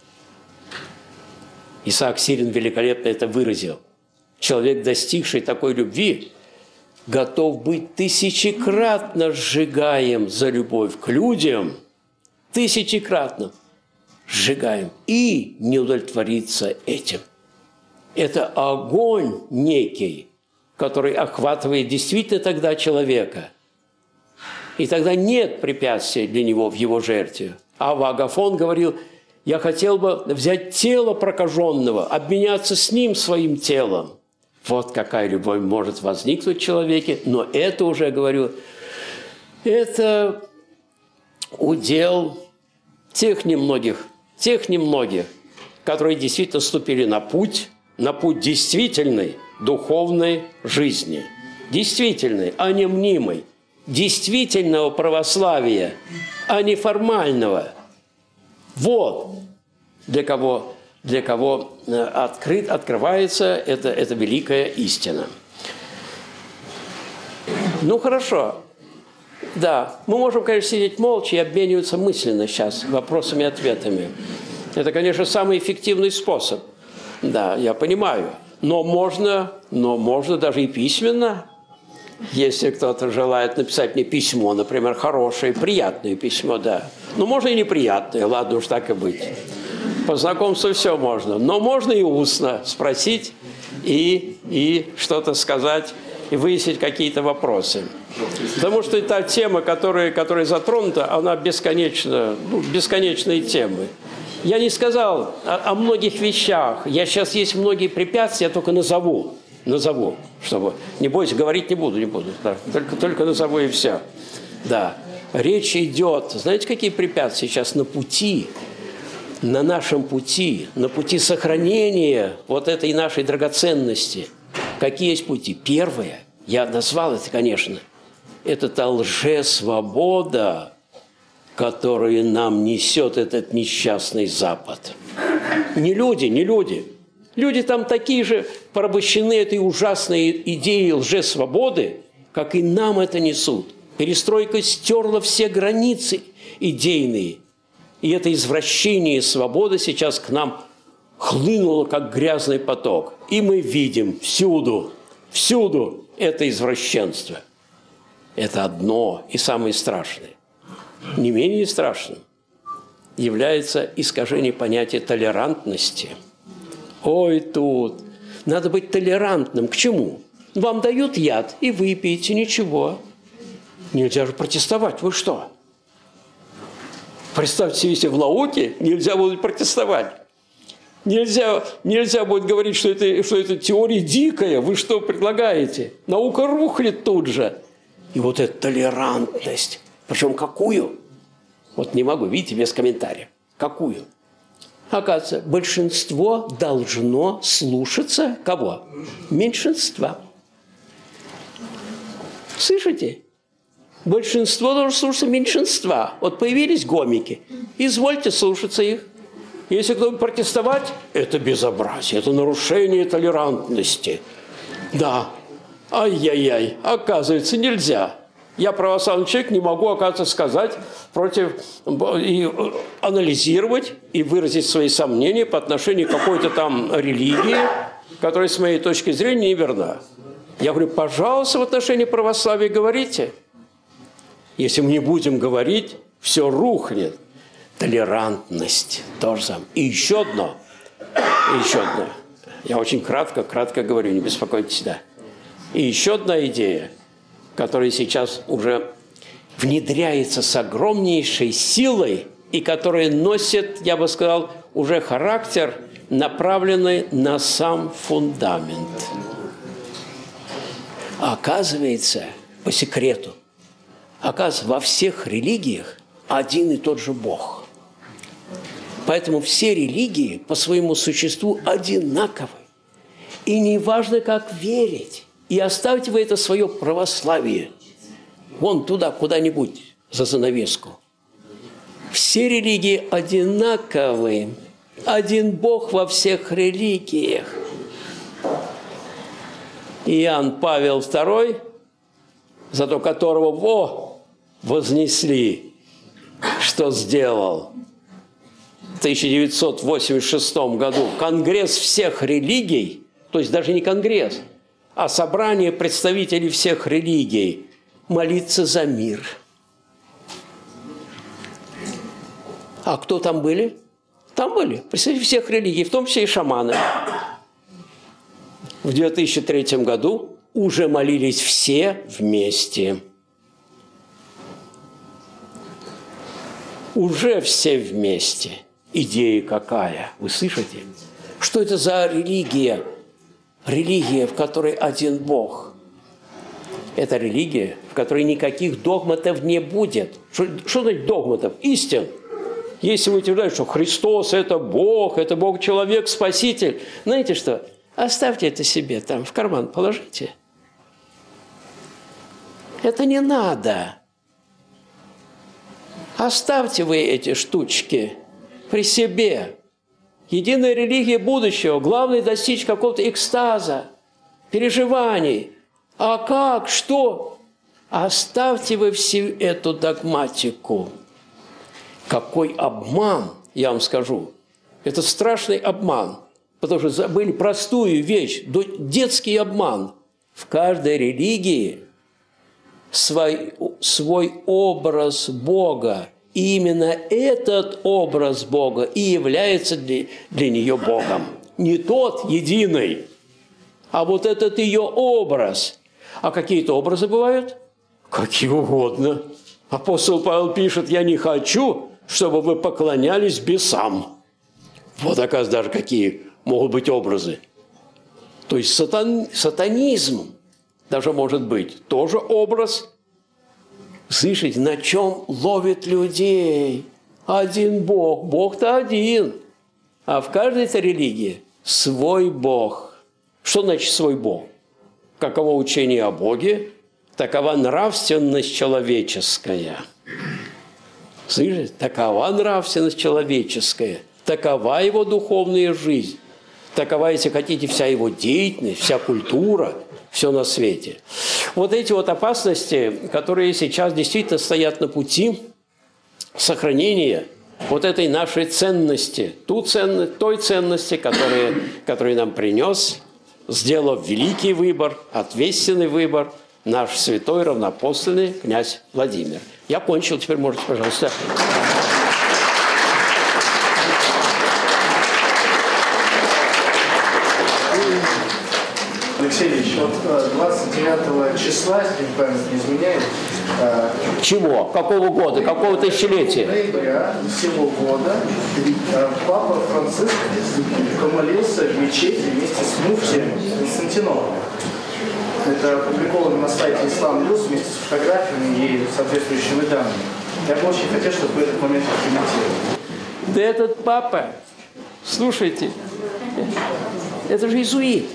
Исаак Сирин великолепно это выразил. Человек, достигший такой любви, готов быть тысячекратно сжигаем за любовь к людям, тысячекратно сжигаем, и не удовлетвориться этим. Это огонь некий, который охватывает действительно тогда человека. И тогда нет препятствия для него в его жертве. А Агафон говорил: я хотел бы взять тело прокаженного, обменяться с ним своим телом. Вот какая любовь может возникнуть в человеке. Но это уже, говорю, это удел тех немногих, тех немногих, которые действительно ступили на путь, на путь действительной духовной жизни. Действительной, а не мнимой. Действительного православия, а не формального. Вот для кого, для кого открыт, открывается эта, эта великая истина. Ну, хорошо. Да, мы можем, конечно, сидеть молча и обмениваться мысленно сейчас вопросами и ответами. Это, конечно, самый эффективный способ. Да, я понимаю. Но можно, но можно даже и письменно. Если кто-то желает написать мне письмо, например, хорошее, приятное письмо, да. Ну, можно и неприятное, ладно уж так и быть. По знакомству все можно. Но можно и устно спросить и, и что-то сказать, и выяснить какие-то вопросы. Потому что та тема, которая, которая затронута, она бесконечна, ну, бесконечные темы. Я не сказал о, о многих вещах. Я сейчас есть многие препятствия, я только назову. Назову, чтобы... Не бойся, говорить не буду, не буду. Да. Только, только назову и все. Да. Речь идет... Знаете, какие препятствия сейчас на пути, на нашем пути, на пути сохранения вот этой нашей драгоценности? Какие есть пути? Первое, я назвал это, конечно, это та лжесвобода, которую нам несет этот несчастный Запад. Не люди, не люди. Люди там такие же порабощены этой ужасной идеей лжесвободы, как и нам это несут. Перестройка стерла все границы идейные. И это извращение свободы сейчас к нам хлынуло, как грязный поток. И мы видим всюду, всюду это извращенство. Это одно и самое страшное. Не менее страшным является искажение понятия толерантности. Ой, тут надо быть толерантным. К чему? Вам дают яд, и вы пьете, ничего. Нельзя же протестовать. Вы что? Представьте себе, если в науке нельзя будет протестовать. Нельзя, нельзя будет говорить, что это, что это теория дикая. Вы что предлагаете? Наука рухнет тут же. И вот эта толерантность. Причем какую? Вот не могу, видите, без комментариев. Какую? Оказывается, большинство должно слушаться кого? Меньшинства. Слышите? Большинство должно слушаться меньшинства. Вот появились гомики. Извольте слушаться их. Если кто-то протестовать, это безобразие, это нарушение толерантности. Да, ай-яй-яй, оказывается, нельзя. Я, православный человек, не могу, оказывается, сказать против, и анализировать и выразить свои сомнения по отношению к какой-то там религии, которая, с моей точки зрения, неверна. Я говорю, пожалуйста, в отношении православия говорите. Если мы не будем говорить, все рухнет. Толерантность тоже самое. И еще одно. И еще одно. Я очень кратко, кратко говорю, не беспокойтесь, да. И еще одна идея, которая сейчас уже внедряется с огромнейшей силой и которая носит, я бы сказал, уже характер, направленный на сам фундамент. А оказывается, по секрету, оказывается, во всех религиях один и тот же Бог. Поэтому все религии по своему существу одинаковы. И не важно, как верить. И оставьте вы это свое православие. Вон туда, куда-нибудь, за занавеску. Все религии одинаковы. Один Бог во всех религиях. Иоанн Павел второй, зато которого во, вознесли, что сделал в тысяча девятьсот восемьдесят шестом году Конгресс всех религий, то есть даже не Конгресс, а собрание представителей всех религий, молиться за мир. А кто там были? Там были представители всех религий, в том числе и шаманы. В две тысячи третьем году уже молились все вместе. Уже все вместе. Идея какая? Вы слышите? Что это за религия? Религия, в которой один Бог. Это религия, в которой никаких догматов не будет. Что, что значит догматов? Истин. Если вы утверждаете, что Христос – это Бог, это Бог-человек, Спаситель, знаете что? Оставьте это себе там, в карман положите. Это не надо. Оставьте вы эти штучки при себе. Единая религия будущего. Главное – достичь какого-то экстаза, переживаний. А как? Что? Оставьте вы всю эту догматику. Какой обман, я вам скажу. Это страшный обман. Потому что забыли простую вещь, детский обман. В каждой религии свой, свой образ Бога. И именно этот образ Бога и является для, для нее Богом. Не тот единый, а вот этот ее образ. А какие-то образы бывают? Какие угодно. Апостол Павел пишет, я не хочу, чтобы вы поклонялись бесам. Вот, оказывается, даже какие могут быть образы. То есть сатан, сатанизм даже может быть. Тоже образ. Слышите, на чем ловит людей? Один Бог. Бог-то один. А в каждой этой религии свой Бог. Что значит свой Бог? Каково учение о Боге, такова нравственность человеческая. Слышите? Такова нравственность человеческая. Такова его духовная жизнь. Такова, если хотите, вся его деятельность, вся культура, все на свете. Вот эти вот опасности, которые сейчас действительно стоят на пути сохранения вот этой нашей ценности, ту ценность, той ценности, которую, которую нам принес, сделав великий выбор, ответственный выбор, наш святой равноапостольный князь Владимир. Я кончил, теперь можете, пожалуйста. Алексей Ильич, вот двадцать девятого числа, если память не изменяет, Чего? Какого года? Какого тысячелетия? Ноября сего года папа Франциск помолился в мечети вместе с муфтием Константинополя. Это опубликовано на сайте Ислам Ньюс вместе с фотографиями и соответствующими данными. Я бы очень хотел, чтобы вы этот момент прокомментировали. Да этот папа, слушайте, это же иезуит.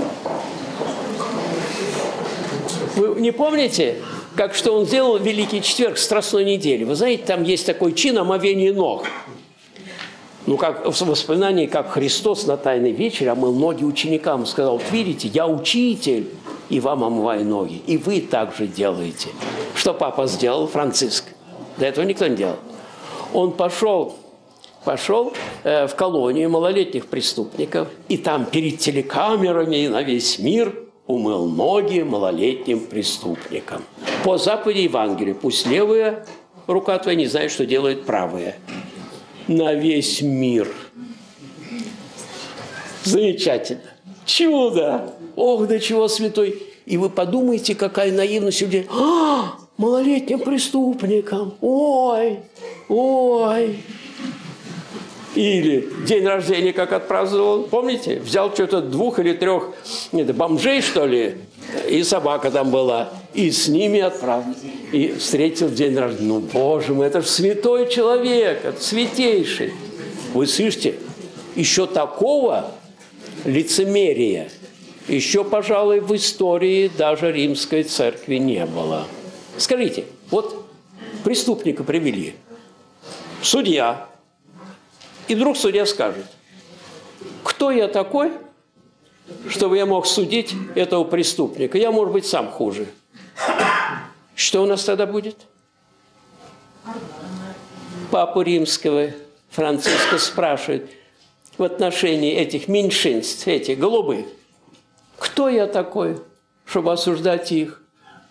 Вы не помните, как что он сделал в Великий Четверг Страстной недели? Вы знаете, там есть такой чин омовения ног. Ну, как в воспоминании, как Христос на Тайной вечере омыл ноги ученикам. Сказал: вот видите, я учитель, и вам омываю ноги. И вы так же делаете. Что папа сделал, Франциск? До этого никто не делал. Он пошел, пошел э, в колонию малолетних преступников, и там перед телекамерами на весь мир умыл ноги малолетним преступникам. По заповеди Евангелия: пусть левая рука твоя не знает, что делает правая. На весь мир. Замечательно. Чудо! Ох, до чего святой! И вы подумайте, какая наивность у людей. А, малолетним преступникам. Ой, ой. Или день рождения, как отпраздновал, помните? Взял что-то двух или трех нет, бомжей, что ли, и собака там была, и с ними отправил. И встретил день рождения. Ну, боже мой, это же святой человек, это святейший. Вы слышите, еще такого лицемерия, еще, пожалуй, в истории даже римской церкви не было. Скажите, вот преступника привели, судья, и вдруг судья скажет: кто я такой, чтобы я мог судить этого преступника? Я, может быть, сам хуже. Что у нас тогда будет? Папу Римского Франциска спрашивает в отношении этих меньшинств, этих голубых: кто я такой, чтобы осуждать их?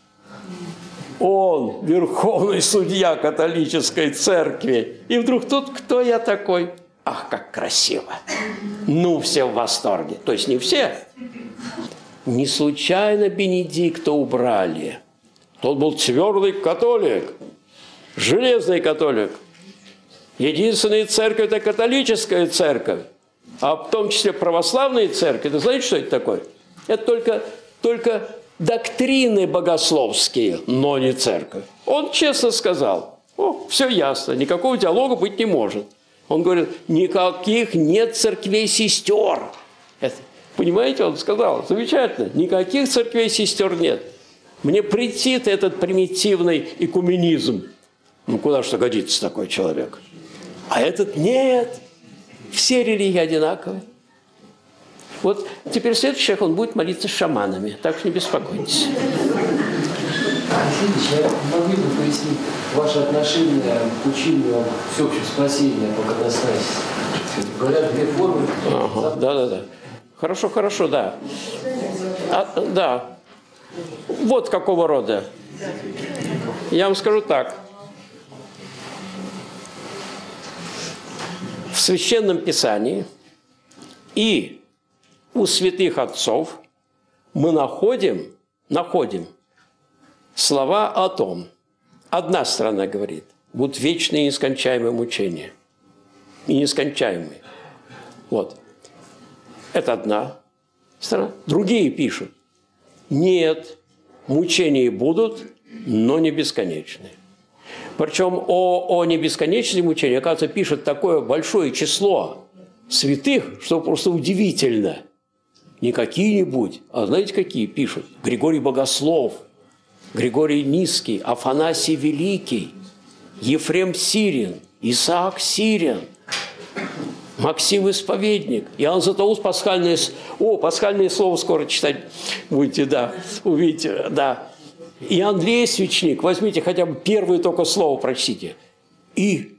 Он верховный судья католической церкви. И вдруг тут: кто я такой? Ах, как красиво! Ну, все в восторге. То есть не все. Не случайно Бенедикта убрали. Тот был твердый католик, железный католик. Единственная церковь – это католическая церковь. А в том числе православная церковь. Вы знаете, что это такое? Это только, только доктрины богословские, но не церковь. Он честно сказал: о, все ясно, никакого диалога быть не может. Он говорит: никаких нет церквей-сестер. Это, понимаете, он сказал, замечательно, никаких церквей-сестер нет. Мне претит этот примитивный экуменизм. Ну, куда что годится такой человек? А этот нет. Все религии одинаковые. Вот теперь следующий шаг, он будет молиться с шаманами. Так что не беспокойтесь. Алексей Ильич, я могу бы пояснить ваше отношение к учению всеобщего спасения по катастасису? Говорят, две формы. Ага, да-да-да. Хорошо, хорошо, да. А, да. Вот какого рода. Я вам скажу так. В Священном Писании и у святых отцов мы находим, находим слова о том, одна сторона говорит: будут вечные и нескончаемые мучения. И нескончаемые. Вот. Это одна сторона. Другие пишут: нет, мучения будут, но не бесконечные. Причем о, о небесконечном мучении, оказывается, пишет такое большое число святых, что просто удивительно. Не какие-нибудь, а знаете, какие пишут? Григорий Богослов, Григорий Низкий, Афанасий Великий, Ефрем Сирин, Исаак Сирин, Максим Исповедник, Иоанн Златоуст, пасхальное... О, пасхальное слово скоро читать будете, да, увидите, да. Иоанн Лесвичник, возьмите хотя бы первое только слово, прочтите. И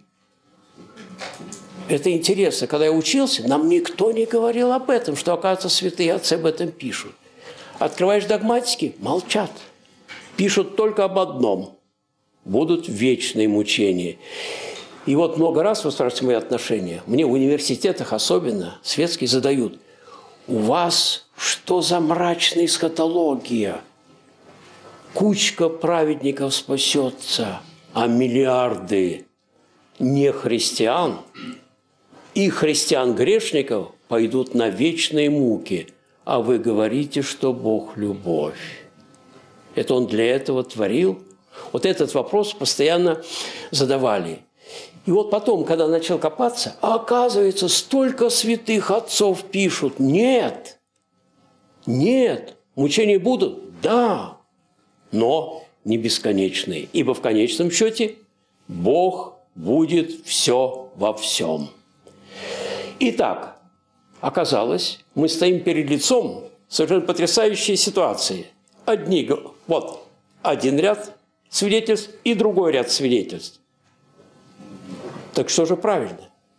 это интересно, когда я учился, нам никто не говорил об этом, что, оказывается, святые отцы об этом пишут. Открываешь догматики – молчат. Пишут только об одном – будут вечные мучения. И вот много раз, вы спрашиваете мои отношения, мне в университетах особенно, светские, задают: у вас что за мрачная эсхатология? кучка праведников спасется, а миллиарды нехристиан и христиан-грешников пойдут на вечные муки, а вы говорите, что Бог – любовь. Это Он для этого творил? Вот этот вопрос постоянно задавали. И вот потом, когда начал копаться, а оказывается, столько святых отцов пишут. Нет, нет, мучения будут? Да, но не бесконечные. Ибо в конечном счете Бог будет все во всем. Итак, оказалось, мы стоим перед лицом совершенно потрясающей ситуации. Одни, вот, один ряд свидетельств и другой ряд свидетельств. Так что же правильно?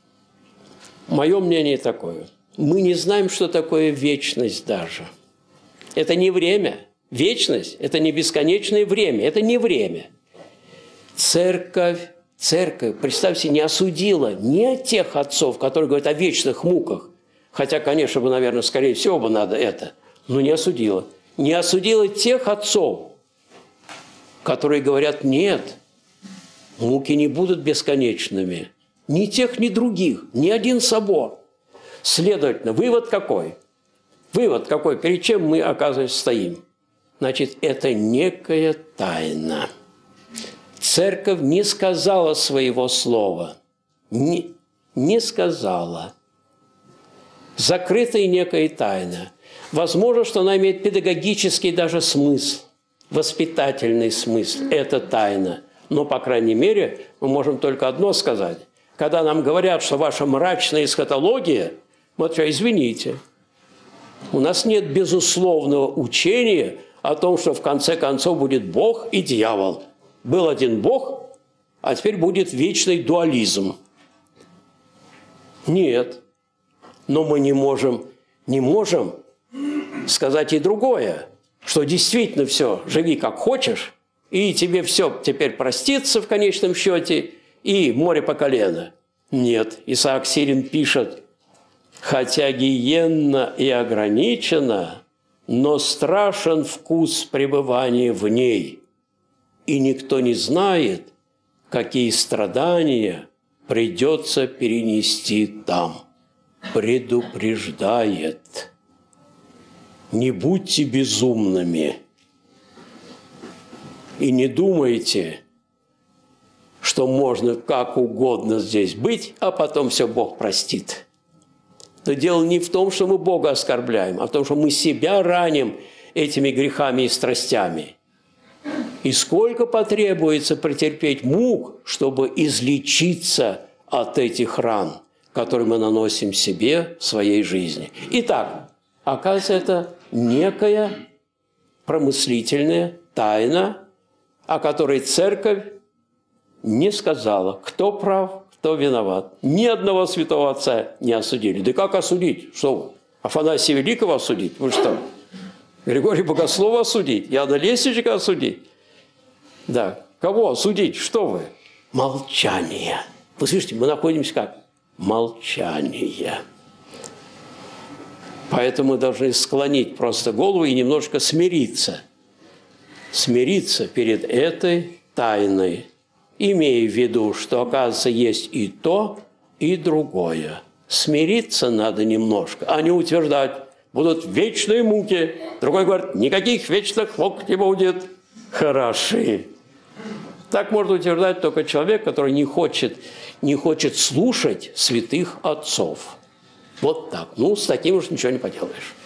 Мое мнение такое. Мы не знаем, что такое вечность даже. Это не время. Вечность – это не бесконечное время. Это не время. Церковь, церковь, представьте, не осудила ни тех отцов, которые говорят о вечных муках. Хотя, конечно, бы, наверное, скорее всего бы надо это. Но не осудила. Не осудила тех отцов, которые говорят, нет, муки не будут бесконечными. Ни тех, ни других. Ни один собор. Следовательно, вывод какой? Вывод какой? Перед чем мы, оказывается, стоим? Значит, это некая тайна. Церковь не сказала своего слова. Не, не сказала. Закрытая некая тайна. Возможно, что она имеет педагогический даже смысл, воспитательный смысл. Это тайна. Но, по крайней мере, мы можем только одно сказать. Когда нам говорят, что ваша мрачная эсхатология, вот что, извините, у нас нет безусловного учения о том, что в конце концов будет Бог и дьявол. Был один Бог, а теперь будет вечный дуализм. Нет. Но мы не можем, не можем сказать и другое, что действительно все, живи как хочешь, и тебе все теперь простится в конечном счете, и море по колено. Нет, Исаак Сирин пишет, хотя гиенна и ограничена, но страшен вкус пребывания в ней, и никто не знает, какие страдания придется перенести там. Предупреждает. Не будьте безумными и не думайте, что можно как угодно здесь быть, а потом все Бог простит. Но дело не в том, что мы Бога оскорбляем, а в том, что мы себя раним этими грехами и страстями. И сколько потребуется претерпеть мук, чтобы излечиться от этих ран, которые мы наносим себе в своей жизни. Итак, оказывается, это некая промыслительная тайна, о которой церковь не сказала, кто прав, кто виноват. Ни одного святого отца не осудили. Да как осудить? Что вы? Афанасия Великого осудить? Вы что? Григория Богослова осудить? Иоанна Лестничника осудить? Да. Кого осудить? Что вы? Молчание. Вы слышите, мы находимся как? Молчание. Поэтому мы должны склонить просто голову и немножко смириться. Смириться перед этой тайной, имея в виду, что, оказывается, есть и то, и другое. Смириться надо немножко, а не утверждать, будут вечные муки. Другой говорит, никаких вечных мук не будет. Хороши. Так можно утверждать только человек, который не хочет, не хочет слушать святых отцов. Вот так. Ну, с таким уж ничего не поделаешь.